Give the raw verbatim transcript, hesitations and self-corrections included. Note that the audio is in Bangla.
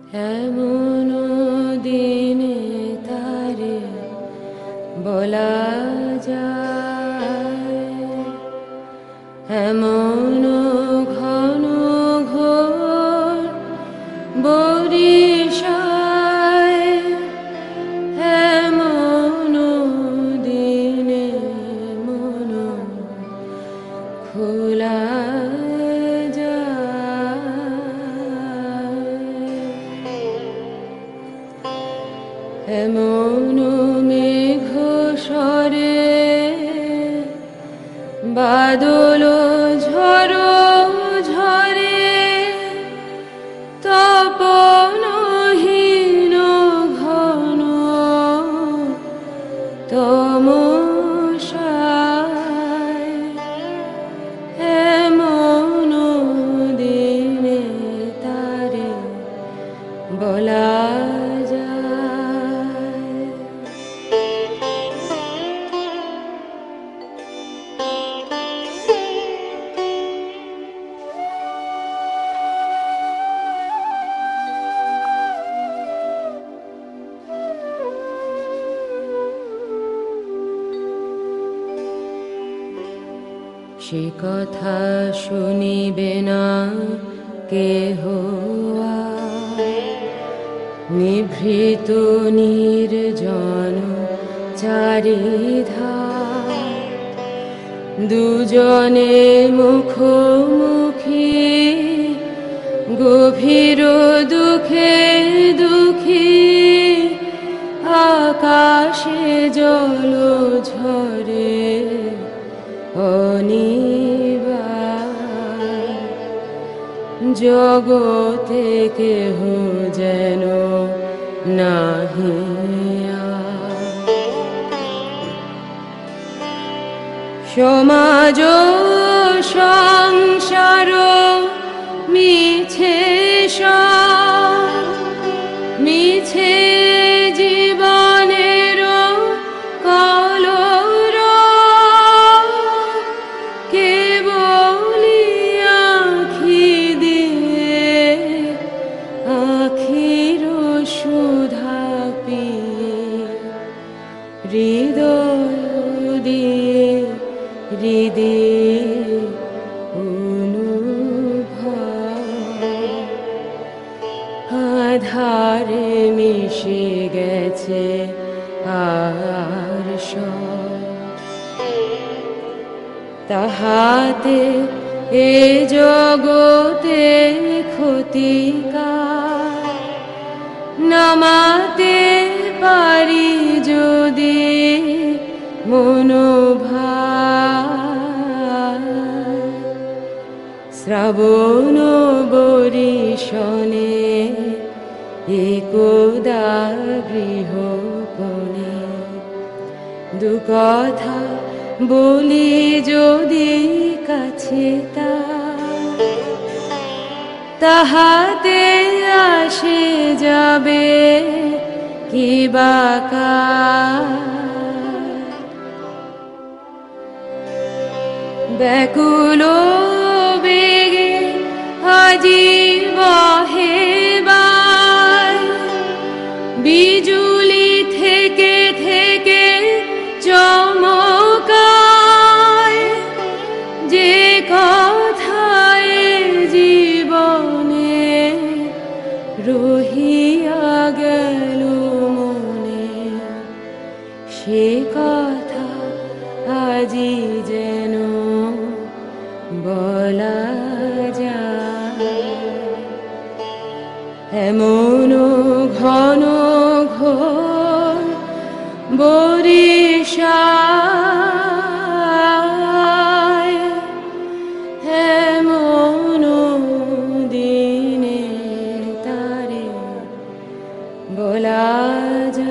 এমন দিনে তারে বলা যায়, এমন ঘন ঘোর বরিশায়, এমন দিনে মন খোলা এমন মেঘ স্বরে বাদল ঝড়ো ঝরে, তপনহীন ঘন তমসায়, এমন দিনে তারে বলা সে কথা শুনিবে না কেহ, নিভৃত নির্জন চারিধার, দুজনে মুখোমুখি গভীর দুঃখে দুঃখী, আকাশে জল ঝরে অনিবার, জগতে কেহ যেন নাহি আর। সমাজ সংসার মিছে সব, মিছে জীবনের কলর, কেবলি আঁখি দিয়ে আখির সুধা পিয়ে, হৃদয় দিয়ে হৃদয়ে অনুভব আধারে মিশে গেছে আর সব, তাহাতে এ জগতে ক্ষতিকার, নামাতে পারি যদি মনোভার, শ্রাবণ বরিশনে একদা গৃহকোণে, দু কথা বলি যদি কাছে তার, তাহাতে আসে যাবে কি বাকার, ব্যাকুল বেগে আজি বহে বায়, বিজুলি থেকে থেকে চমকায়, যে কথায় জীবনে রহিয়া গেল মনে, সে কথা আজি যেন বলা যায়, এমন ঘন ঘোর বরিশায়, এমন দিনে তারে বলা যায়।